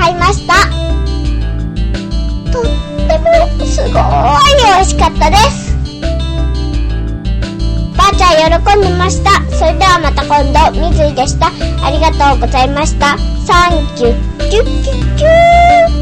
買いました。とってもすごい美味しかったです。ばあちゃん喜んでました。それではまた今度。みずいでした。ありがとうございました。サンキュッキュッキュッキュー。